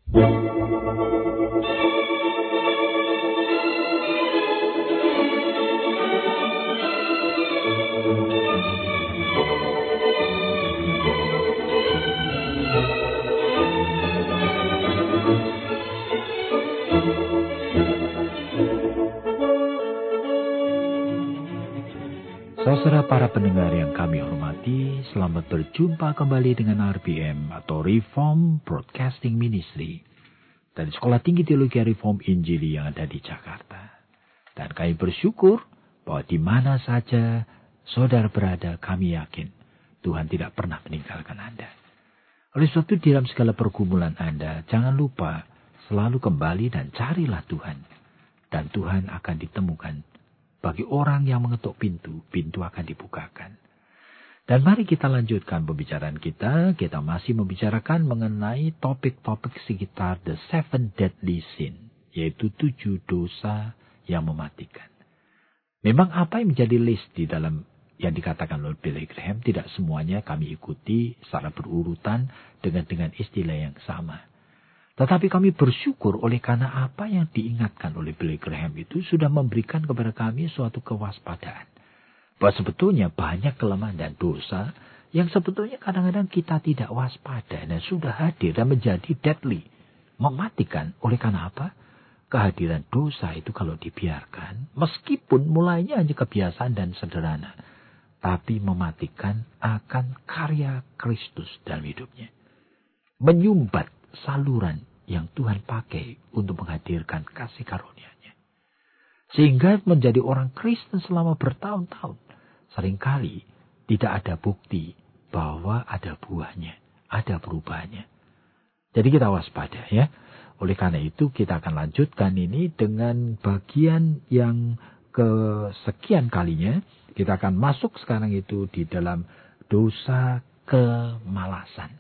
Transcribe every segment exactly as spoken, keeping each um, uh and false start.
Saudara para pendengar yang kami hormati, selamat berjumpa kembali dengan R B M atau Reform Broadcasting Ministry dari Sekolah Tinggi Teologi Reform Injili yang ada di Jakarta. Dan kami bersyukur bahwa di mana saja saudara berada, kami yakin Tuhan tidak pernah meninggalkan Anda. Oleh sebab itu, dalam segala pergumulan Anda, jangan lupa selalu kembali dan carilah Tuhan. Dan Tuhan akan ditemukan. Bagi orang yang mengetuk pintu, pintu akan dibukakan. Dan mari kita lanjutkan pembicaraan kita. Kita masih membicarakan mengenai topik-topik sekitar the seven deadly sin, yaitu tujuh dosa yang mematikan. Memang apa yang menjadi list di dalam yang dikatakan oleh Billy Graham, tidak semuanya kami ikuti secara berurutan dengan dengan istilah yang sama. Tetapi kami bersyukur oleh karena apa yang diingatkan oleh Billy Graham itu sudah memberikan kepada kami suatu kewaspadaan. Bahwa sebetulnya banyak kelemahan dan dosa yang sebetulnya kadang-kadang kita tidak waspada dan sudah hadir dan menjadi deadly. Mematikan. Oleh karena apa? Kehadiran dosa itu kalau dibiarkan, meskipun mulainya hanya kebiasaan dan sederhana, tapi mematikan akan karya Kristus dalam hidupnya. Menyumbat saluran yang Tuhan pakai untuk menghadirkan kasih karunia-Nya. Sehingga menjadi orang Kristen selama bertahun-tahun, seringkali tidak ada bukti bahwa ada buahnya, ada perubahannya. Jadi kita waspada ya. Oleh karena itu kita akan lanjutkan ini dengan bagian yang kesekian kalinya. Kita akan masuk sekarang itu di dalam dosa kemalasan.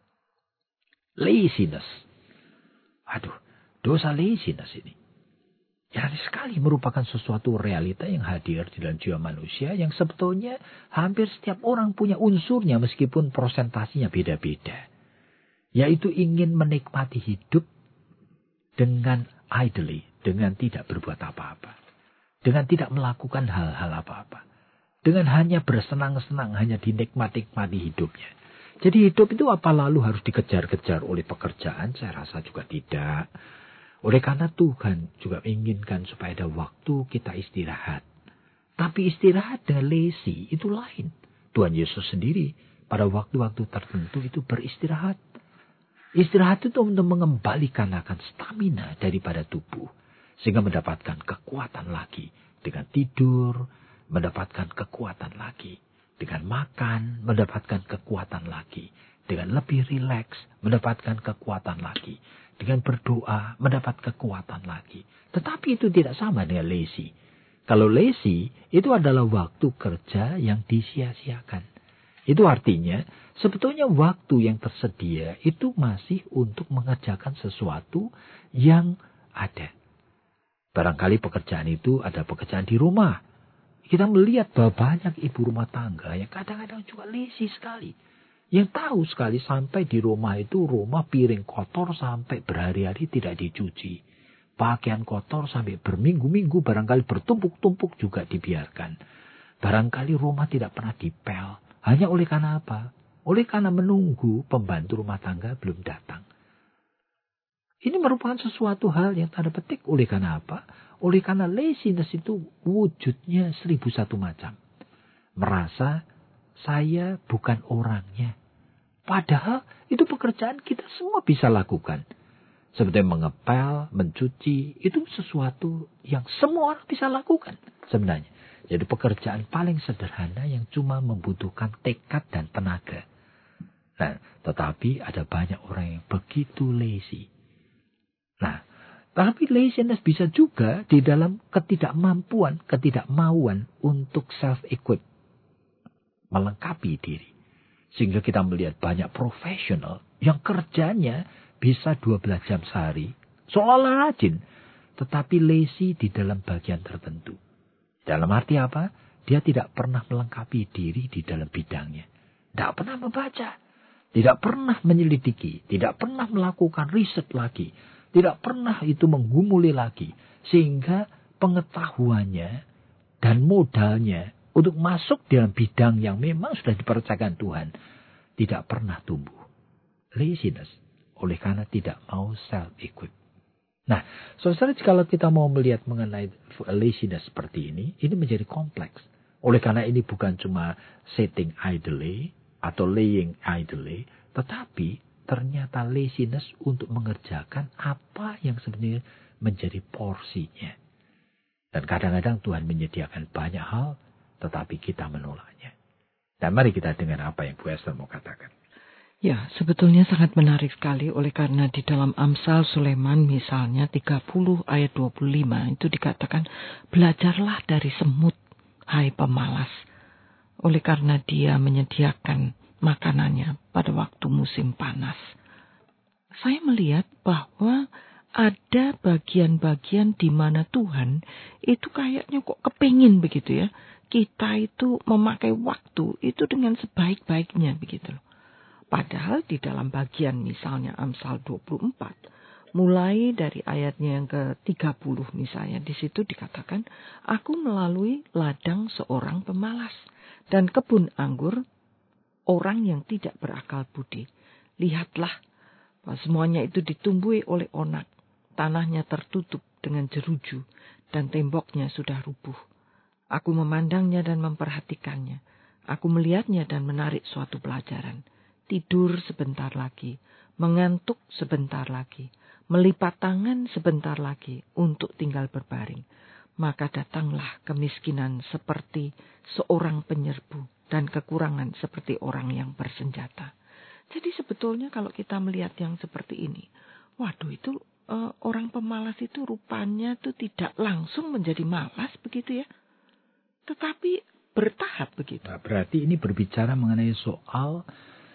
Laziness. Aduh, dosa laziness ini. Nyaris sekali merupakan sesuatu realita yang hadir di dalam jiwa manusia yang sebetulnya hampir setiap orang punya unsurnya meskipun prosentasinya beda-beda. Yaitu ingin menikmati hidup dengan idly, dengan tidak berbuat apa-apa. Dengan tidak melakukan hal-hal apa-apa. Dengan hanya bersenang-senang, hanya dinikmati-nikmati hidupnya. Jadi hidup itu apa lalu harus dikejar-kejar oleh pekerjaan? Saya rasa juga tidak. Oleh karena Tuhan juga inginkan supaya ada waktu kita istirahat. Tapi istirahat dengan lazy itu lain. Tuhan Yesus sendiri pada waktu-waktu tertentu itu beristirahat. Istirahat itu untuk mengembalikan akan stamina daripada tubuh. Sehingga mendapatkan kekuatan lagi. Dengan tidur, mendapatkan kekuatan lagi. Dengan makan, mendapatkan kekuatan lagi. Dengan lebih rileks, mendapatkan kekuatan lagi. Dengan berdoa, mendapat kekuatan lagi. Tetapi itu tidak sama dengan lazy. Kalau lazy, itu adalah waktu kerja yang disia-siakan. Itu artinya, sebetulnya waktu yang tersedia itu masih untuk mengerjakan sesuatu yang ada. Barangkali pekerjaan itu ada pekerjaan di rumah. Kita melihat bahwa banyak ibu rumah tangga yang kadang-kadang juga lazy sekali. Yang tahu sekali sampai di rumah itu rumah piring kotor sampai berhari-hari tidak dicuci. Pakaian kotor sampai berminggu-minggu barangkali bertumpuk-tumpuk juga dibiarkan. Barangkali rumah tidak pernah dipel. Hanya oleh karena apa? Oleh karena menunggu pembantu rumah tangga belum datang. Ini merupakan sesuatu hal yang tanda petik. Oleh karena apa? Oleh karena laziness itu wujudnya seribu satu macam. Merasa saya bukan orangnya. Padahal itu pekerjaan kita semua bisa lakukan. Seperti mengepel, mencuci, itu sesuatu yang semua orang bisa lakukan sebenarnya. Jadi pekerjaan paling sederhana yang cuma membutuhkan tekad dan tenaga. Nah, tetapi ada banyak orang yang begitu lazy. Nah, tapi laziness bisa juga di dalam ketidakmampuan, ketidakmauan untuk self-equip. Melengkapi diri. Sehingga kita melihat banyak profesional yang kerjanya bisa dua belas jam sehari. Seolah-olah rajin. Tetapi lazy di dalam bagian tertentu. Dalam arti apa? Dia tidak pernah melengkapi diri di dalam bidangnya. Tidak pernah membaca. Tidak pernah menyelidiki, tidak pernah melakukan riset lagi, tidak pernah itu menggumuli lagi. Sehingga pengetahuannya dan modalnya untuk masuk dalam bidang yang memang sudah dipercayakan Tuhan tidak pernah tumbuh. Laziness, oleh karena tidak mau self-equip. Nah, saudara, kalau kita mau melihat mengenai laziness seperti ini, ini menjadi kompleks. Oleh karena ini bukan cuma sitting idly atau laying idly, tetapi ternyata laziness untuk mengerjakan apa yang sebenarnya menjadi porsinya. Dan kadang-kadang Tuhan menyediakan banyak hal, tetapi kita menolaknya. Dan mari kita dengar apa yang Bu Esther mau katakan. Ya, sebetulnya sangat menarik sekali oleh karena di dalam Amsal Sulaiman misalnya tiga puluh ayat dua puluh lima itu dikatakan, belajarlah dari semut, hai pemalas, oleh karena dia menyediakan makanannya pada waktu musim panas. Saya melihat bahwa ada bagian-bagian di mana Tuhan itu kayaknya kok kepingin begitu ya. Kita itu memakai waktu itu dengan sebaik-baiknya begitu loh. Padahal di dalam bagian misalnya Amsal dua puluh empat, mulai dari ayatnya yang ke tiga puluh misalnya, di situ dikatakan, aku melalui ladang seorang pemalas dan kebun anggur orang yang tidak berakal budi. Lihatlah, bahwa semuanya itu ditumbuhi oleh onak, tanahnya tertutup dengan jeruju dan temboknya sudah rubuh. Aku memandangnya dan memperhatikannya. Aku melihatnya dan menarik suatu pelajaran. Tidur sebentar lagi, mengantuk sebentar lagi, melipat tangan sebentar lagi untuk tinggal berbaring. Maka datanglah kemiskinan seperti seorang penyerbu dan kekurangan seperti orang yang bersenjata. Jadi sebetulnya kalau kita melihat yang seperti ini, waduh itu uh, orang pemalas itu rupanya tuh tidak langsung menjadi malas begitu ya, tetapi bertahap begitu. Nah, berarti ini berbicara mengenai soal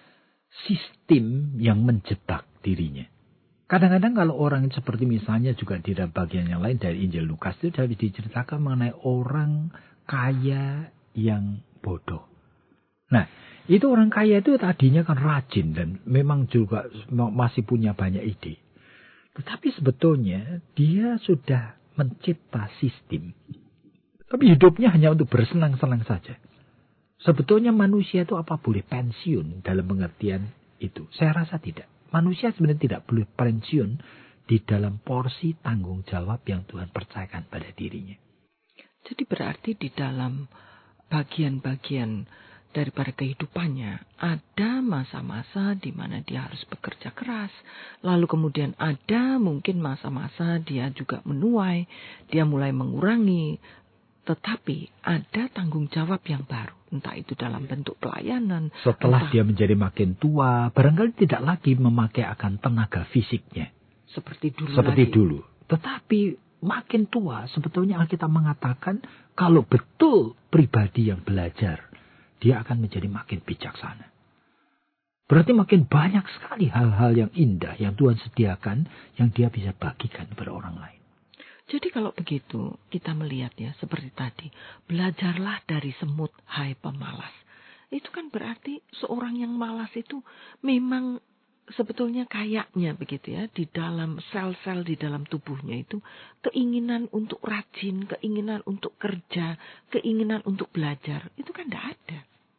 sistem yang menjebak dirinya. Kadang-kadang kalau orang seperti misalnya juga di dalam bagian yang lain dari Injil Lukas itu sudah diceritakan mengenai orang kaya yang bodoh. Nah, itu orang kaya itu tadinya kan rajin dan memang juga masih punya banyak ide. Tetapi sebetulnya dia sudah mencipta sistem. Tapi hidupnya hanya untuk bersenang-senang saja. Sebetulnya manusia itu apa boleh pensiun dalam pengertian itu? Saya rasa tidak. Manusia sebenarnya tidak boleh pensiun di dalam porsi tanggung jawab yang Tuhan percayakan pada dirinya. Jadi berarti di dalam bagian-bagian daripada kehidupannya ada masa-masa di mana dia harus bekerja keras. Lalu kemudian ada mungkin masa-masa dia juga menuai, dia mulai mengurangi. Tetapi ada tanggung jawab yang baru. Entah itu dalam bentuk pelayanan. Setelah entah... dia menjadi makin tua, barangkali tidak lagi memakai akan tenaga fisiknya. Seperti dulu Seperti lagi. dulu. Tetapi makin tua, sebetulnya Alkitab mengatakan kalau betul pribadi yang belajar, dia akan menjadi makin bijaksana. Berarti makin banyak sekali hal-hal yang indah yang Tuhan sediakan yang dia bisa bagikan kepada orang lain. Jadi kalau begitu kita melihat ya seperti tadi. Belajarlah dari semut, hai pemalas. Itu kan berarti seorang yang malas itu memang sebetulnya kayaknya begitu ya. Di dalam sel-sel di dalam tubuhnya itu keinginan untuk rajin, keinginan untuk kerja, keinginan untuk belajar. Itu kan tidak ada.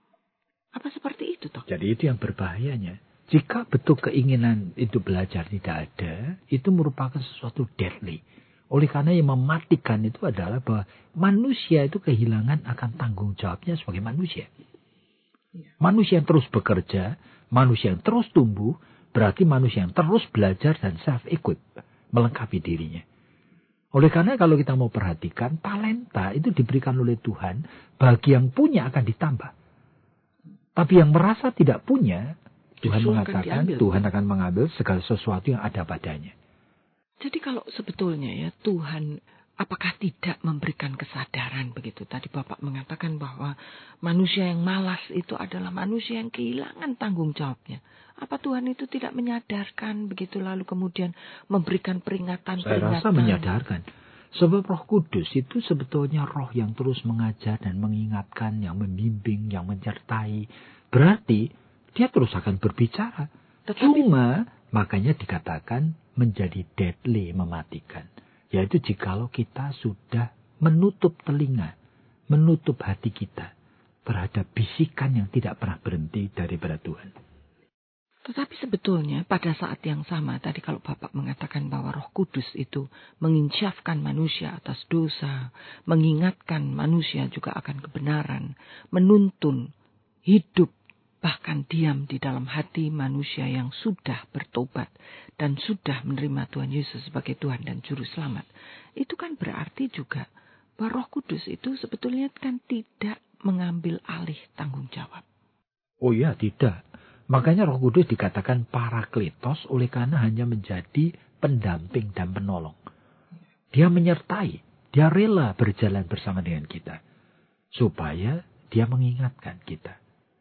Apa seperti itu toh? Jadi itu yang berbahayanya. Jika betul keinginan itu belajar tidak ada, itu merupakan sesuatu deadly. Oleh karena yang mematikan itu adalah bahwa manusia itu kehilangan akan tanggung jawabnya sebagai manusia. Manusia yang terus bekerja, manusia yang terus tumbuh, berarti manusia yang terus belajar dan self-equip, melengkapi dirinya. Oleh karena kalau kita mau perhatikan, talenta itu diberikan oleh Tuhan, bagi yang punya akan ditambah. Tapi yang merasa tidak punya, Tuhan Justru mengatakan akan Tuhan akan mengambil segala sesuatu yang ada padanya. Jadi kalau sebetulnya ya Tuhan apakah tidak memberikan kesadaran begitu? Tadi Bapak mengatakan bahwa manusia yang malas itu adalah manusia yang kehilangan tanggung jawabnya. Apa Tuhan itu tidak menyadarkan begitu lalu kemudian memberikan peringatan-peringatan? Saya rasa menyadarkan. Sebab Roh Kudus itu sebetulnya roh yang terus mengajar dan mengingatkan, yang membimbing, yang menyertai. Berarti dia terus akan berbicara. Tetapi, Cuma makanya dikatakan menjadi deadly, mematikan. Yaitu jikalau kita sudah menutup telinga, menutup hati kita terhadap bisikan yang tidak pernah berhenti daripada Tuhan. tetapi sebetulnya pada saat yang sama, tadi kalau Bapak mengatakan bahwa Roh Kudus itu menginsyafkan manusia atas dosa, mengingatkan manusia juga akan kebenaran, menuntun hidup, bahkan diam di dalam hati manusia yang sudah bertobat dan sudah menerima Tuhan Yesus sebagai Tuhan dan Juru Selamat. Itu kan berarti juga bahwa Roh Kudus itu sebetulnya kan tidak mengambil alih tanggung jawab. Oh ya, tidak. Makanya Roh Kudus dikatakan parakletos oleh karena hanya menjadi pendamping dan penolong. Dia menyertai, dia rela berjalan bersama dengan kita. Supaya dia mengingatkan kita.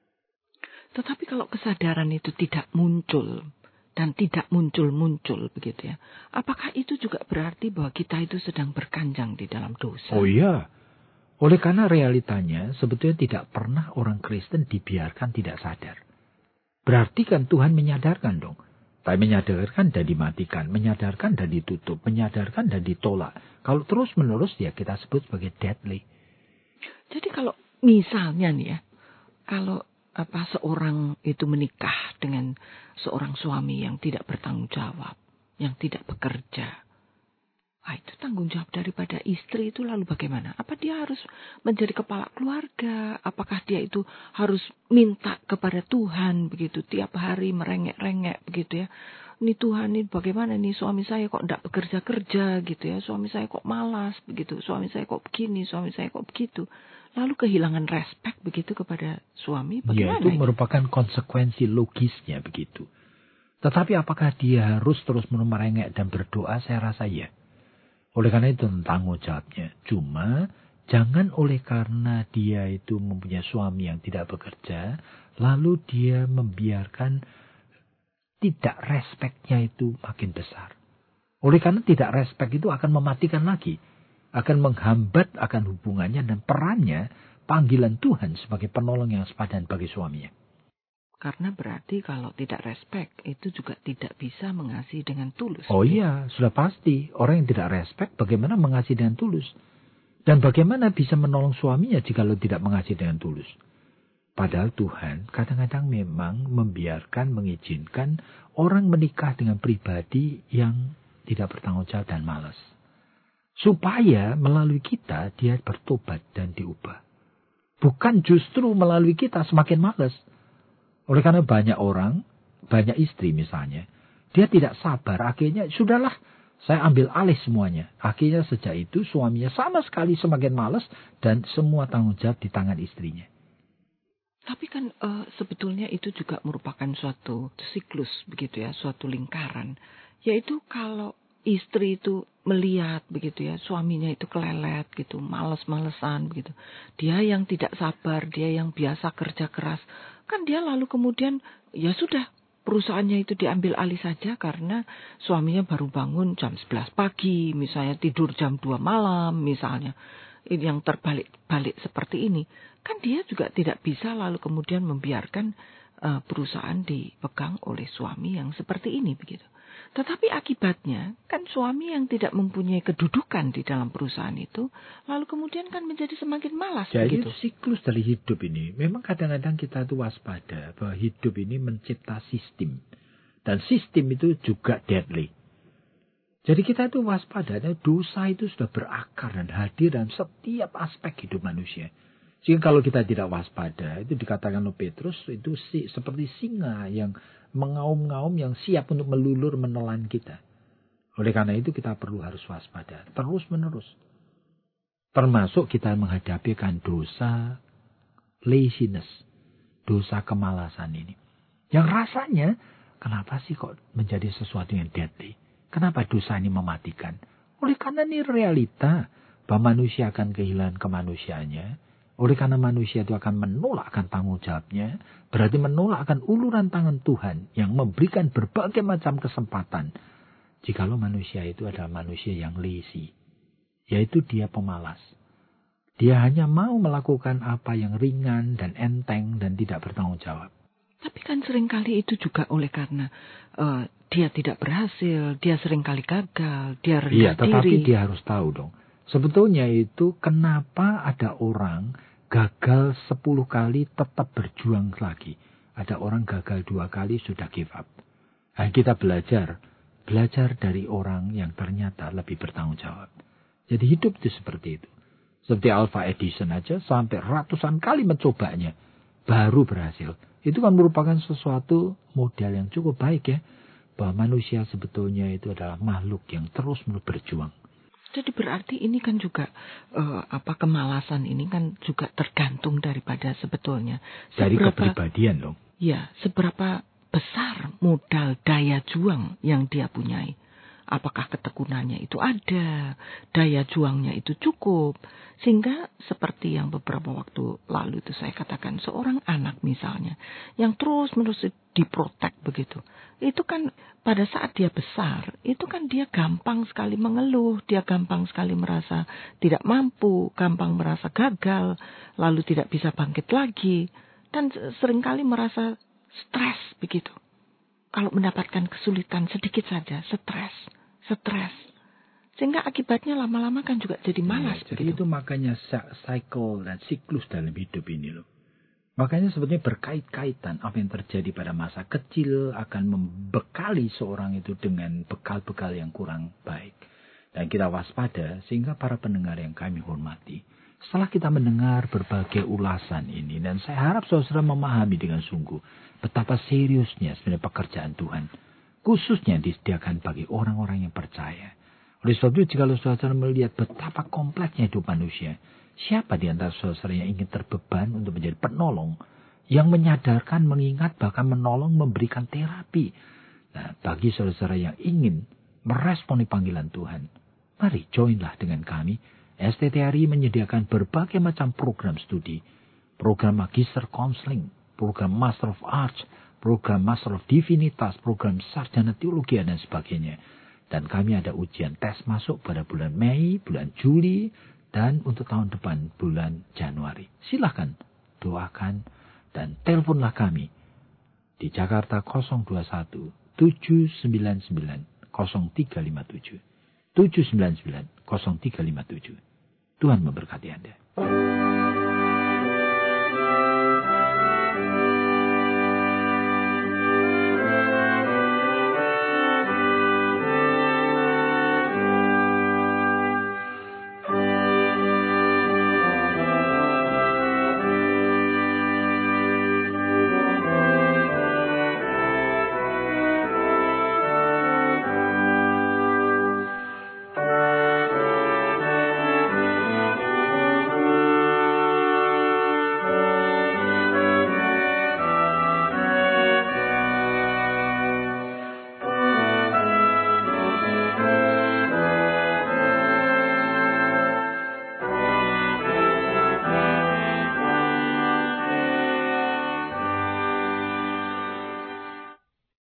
Tetapi kalau kesadaran itu tidak muncul dan tidak muncul-muncul begitu ya, apakah itu juga berarti bahwa kita itu sedang berkanjang di dalam dosa? Oh iya. Oleh karena realitanya sebetulnya tidak pernah orang Kristen dibiarkan tidak sadar. Berarti kan Tuhan menyadarkan dong. Tapi menyadarkan dan dimatikan, menyadarkan dan ditutup, menyadarkan dan ditolak. Kalau terus-menerus ya kita sebut sebagai deadly. Jadi kalau misalnya nih ya, kalau apa seorang itu menikah dengan seorang suami yang tidak bertanggung jawab, yang tidak bekerja, ah, itu tanggung jawab daripada istri itu lalu bagaimana? Apa dia harus menjadi kepala keluarga? Apakah dia itu harus minta kepada Tuhan begitu tiap hari merengek-rengek begitu ya? Ini Tuhan ini bagaimana nih suami saya kok tidak bekerja-kerja gitu ya? Suami saya kok malas begitu? Suami saya kok begini? Suami saya kok begitu? Lalu kehilangan respect begitu kepada suami? Ya, Bagaimana itu ini? merupakan konsekuensi logisnya begitu. Tetapi apakah dia harus terus-menerus merengek dan berdoa? Saya rasa ya. Oleh karena itu tanggung jawabnya. Cuma jangan oleh karena dia itu mempunyai suami yang tidak bekerja, lalu dia membiarkan tidak respeknya itu makin besar. Oleh karena tidak respek itu akan mematikan lagi. Akan menghambat akan hubungannya dan perannya panggilan Tuhan sebagai penolong yang sepadan bagi suaminya. Karena berarti kalau tidak respect itu juga tidak bisa mengasihi dengan tulus. Oh iya, sudah pasti. Orang yang tidak respect bagaimana mengasihi dengan tulus. Dan bagaimana bisa menolong suaminya jika lo tidak mengasihi dengan tulus. Padahal Tuhan kadang-kadang memang membiarkan, mengizinkan orang menikah dengan pribadi yang tidak bertanggung jawab dan malas. Supaya melalui kita dia bertobat dan diubah. Bukan justru melalui kita semakin malas. Oleh karena banyak orang, banyak istri misalnya, dia tidak sabar. Akhirnya, sudahlah, saya ambil alih semuanya. Akhirnya sejak itu suaminya sama sekali semakin malas dan semua tanggung jawab di tangan istrinya. Tapi kan uh, sebetulnya itu juga merupakan suatu siklus begitu ya, suatu lingkaran. Yaitu kalau istri itu melihat begitu ya, suaminya itu kelelet gitu, males-malesan begitu. Dia yang tidak sabar, dia yang biasa kerja keras. Kan dia lalu kemudian ya sudah perusahaannya itu diambil alih saja karena suaminya baru bangun jam sebelas pagi, misalnya tidur jam dua malam misalnya. Ini yang terbalik-balik seperti ini. Kan dia juga tidak bisa lalu kemudian membiarkan uh, perusahaan dipegang oleh suami yang seperti ini begitu. Tetapi akibatnya kan suami yang tidak mempunyai kedudukan di dalam perusahaan itu lalu kemudian kan menjadi semakin malas. Jadi begitu. Siklus dari hidup ini memang kadang-kadang kita itu waspada bahwa hidup ini mencipta sistem. Dan sistem itu juga deadly. Jadi kita itu waspada, dosa itu sudah berakar dan hadir dalam setiap aspek hidup manusia. Sehingga kalau kita tidak waspada, itu dikatakan oleh Petrus, itu si, seperti singa yang mengaum-ngaum yang siap untuk melulur menelan kita. Oleh karena itu kita perlu harus waspada, terus menerus. Termasuk kita menghadapi kan dosa laziness, dosa kemalasan ini. Yang rasanya, kenapa sih kok menjadi sesuatu yang deadly? Kenapa dosa ini mematikan? Oleh karena ini realita bahwa manusia akan kehilangan kemanusiaannya. Oleh karena manusia itu akan menolak akan tanggung jawabnya. Berarti menolak akan uluran tangan Tuhan yang memberikan berbagai macam kesempatan. Jikalau manusia itu adalah manusia yang lazy. Yaitu dia pemalas. Dia hanya mau melakukan apa yang ringan dan enteng dan tidak bertanggung jawab. Tapi kan seringkali itu juga oleh karena uh, dia tidak berhasil, dia seringkali gagal, dia rendah Iya, tetapi diri. dia harus tahu dong. Sebetulnya itu kenapa ada orang gagal sepuluh kali tetap berjuang lagi. Ada orang gagal dua kali sudah give up. Nah, kita belajar. Belajar dari orang yang ternyata lebih bertanggung jawab. Jadi hidup itu seperti itu. Seperti Alva Edison aja sampai ratusan kali mencobanya. Baru berhasil. Itu kan merupakan sesuatu modal yang cukup baik ya. Bahwa manusia sebetulnya itu adalah makhluk yang terus menerus berjuang. Jadi berarti ini kan juga uh, apa kemalasan ini kan juga tergantung daripada sebetulnya dari seberapa, kepribadian loh. Ya, seberapa besar modal daya juang yang dia punyai. Apakah ketekunannya itu ada, daya juangnya itu cukup. Sehingga seperti yang beberapa waktu lalu itu saya katakan, seorang anak misalnya, yang terus-menerus diprotek begitu. Itu kan pada saat dia besar, itu kan dia gampang sekali mengeluh, dia gampang sekali merasa tidak mampu, gampang merasa gagal, lalu tidak bisa bangkit lagi. Dan seringkali merasa stres begitu. Kalau mendapatkan kesulitan sedikit saja, stres. Stres. Sehingga akibatnya lama-lama kan juga jadi malas. Ya, jadi itu makanya cycle dan siklus dalam hidup ini loh. Makanya sebetulnya berkait-kaitan apa yang terjadi pada masa kecil akan membekali seorang itu dengan bekal-bekal yang kurang baik. Dan kita waspada sehingga para pendengar yang kami hormati. Setelah kita mendengar berbagai ulasan ini, dan saya harap saudara memahami dengan sungguh betapa seriusnya sebenarnya pekerjaan Tuhan. Khususnya disediakan bagi orang-orang yang percaya. Oleh sebab itu, jika saudara melihat betapa kompleksnya hidup manusia, siapa di antara saudara yang ingin terbeban untuk menjadi penolong, yang menyadarkan, mengingat, bahkan menolong, memberikan terapi. Nah, bagi saudara yang ingin meresponi panggilan Tuhan, mari joinlah dengan kami. S T T R I menyediakan berbagai macam program studi, program Magister Counseling, program Master of Arts, program Master of Divinitas, program Sarjana Teologi, dan sebagainya. Dan kami ada ujian tes masuk pada bulan Mei, bulan Juli, dan untuk tahun depan bulan Januari. Silakan doakan dan teleponlah kami di Jakarta nol dua satu tujuh sembilan sembilan nol tiga lima tujuh tujuh sembilan sembilan nol tiga lima tujuh. Tuhan memberkati Anda.